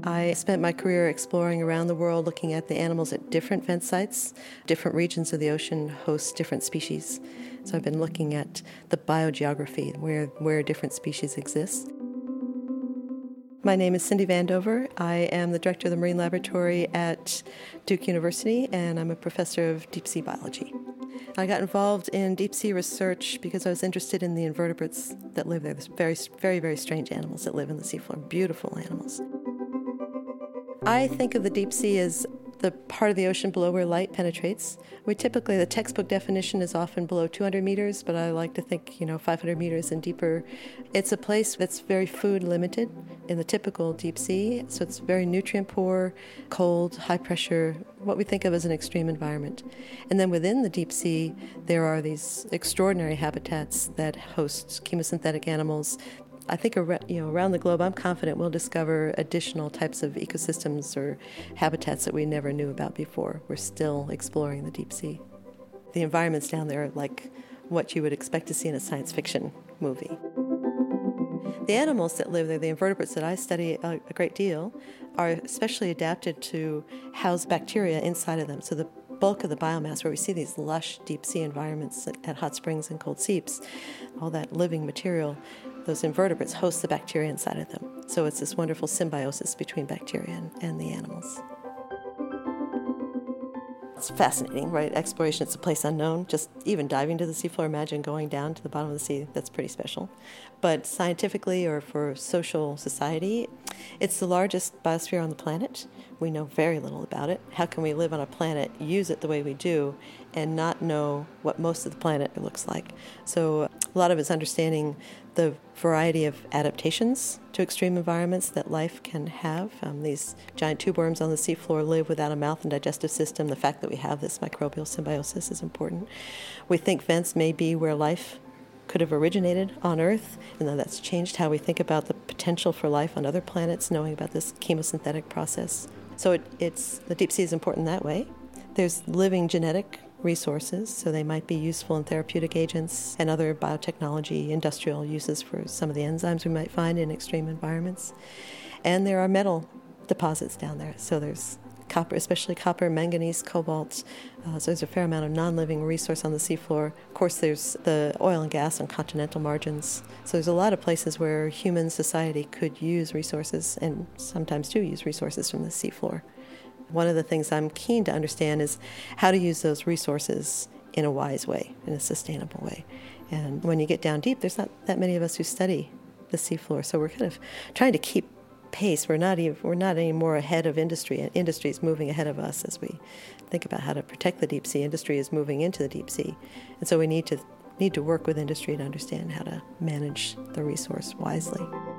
I spent my career exploring around the world looking at the animals at different vent sites. Different regions of the ocean host different species. So I've been looking at the biogeography, where different species exist. My name is Cindy Vandover. I am the director of the Marine Laboratory at Duke University, and I'm a professor of deep sea biology. I got involved in deep sea research because I was interested in the invertebrates that live there. There's very, very strange animals that live in the seafloor, beautiful animals. I think of the deep sea as the part of the ocean below where light penetrates. The textbook definition is often below 200 meters, but I like to think, 500 meters and deeper. It's a place that's very food limited in the typical deep sea, so it's very nutrient poor, cold, high pressure, what we think of as an extreme environment. And then within the deep sea, there are these extraordinary habitats that host chemosynthetic animals. I think around the globe, I'm confident we'll discover additional types of ecosystems or habitats that we never knew about before. We're still exploring the deep sea. The environments down there are like what you would expect to see in a science fiction movie. The animals that live there, the invertebrates that I study a great deal, are especially adapted to house bacteria inside of them. So the bulk of the biomass, where we see these lush deep sea environments at hot springs and cold seeps, all that living material, those invertebrates host the bacteria inside of them. So it's this wonderful symbiosis between bacteria and the animals. It's fascinating, right? Exploration, it's a place unknown. Just even diving to the seafloor, imagine going down to the bottom of the sea, that's pretty special. But scientifically or for social society, it's the largest biosphere on the planet. We know very little about it. How can we live on a planet, use it the way we do, and not know what most of the planet looks like? So a lot of it's understanding the variety of adaptations to extreme environments that life can have. These giant tube worms on the seafloor live without a mouth and digestive system. The fact that we have this microbial symbiosis is important. We think vents may be where life could have originated on Earth, and then that's changed how we think about the potential for life on other planets, knowing about this chemosynthetic process. So the deep sea is important that way. There's living genetic resources, so they might be useful in therapeutic agents and other biotechnology, industrial uses for some of the enzymes we might find in extreme environments. And there are metal deposits down there, so there's copper, especially copper, manganese, cobalt. So there's a fair amount of non-living resource on the seafloor. Of course, there's the oil and gas on continental margins. So there's a lot of places where human society could use resources, and sometimes do use resources from the seafloor. One of the things I'm keen to understand is how to use those resources in a wise way, in a sustainable way. And when you get down deep, there's not that many of us who study the seafloor, so we're kind of trying to keep pace. We're not any more ahead of industry, and industry is moving ahead of us as we think about how to protect the deep sea. Industry is moving into the deep sea, and so we need to work with industry to understand how to manage the resource wisely.